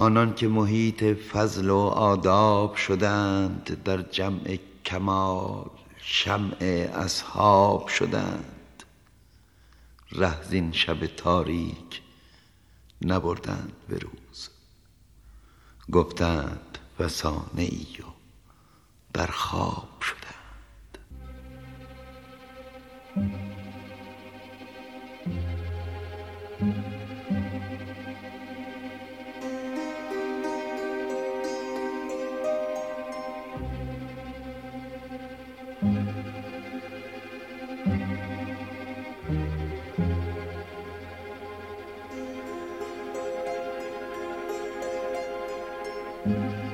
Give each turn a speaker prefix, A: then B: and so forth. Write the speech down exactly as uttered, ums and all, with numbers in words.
A: آنان که محیط فضل و آداب شدند، در جمع کمال شمع اصحاب شدند. ره زین شب تاریک نبردند به روز، گفتند فسانه ای و در خواب شدند.
B: Thank you.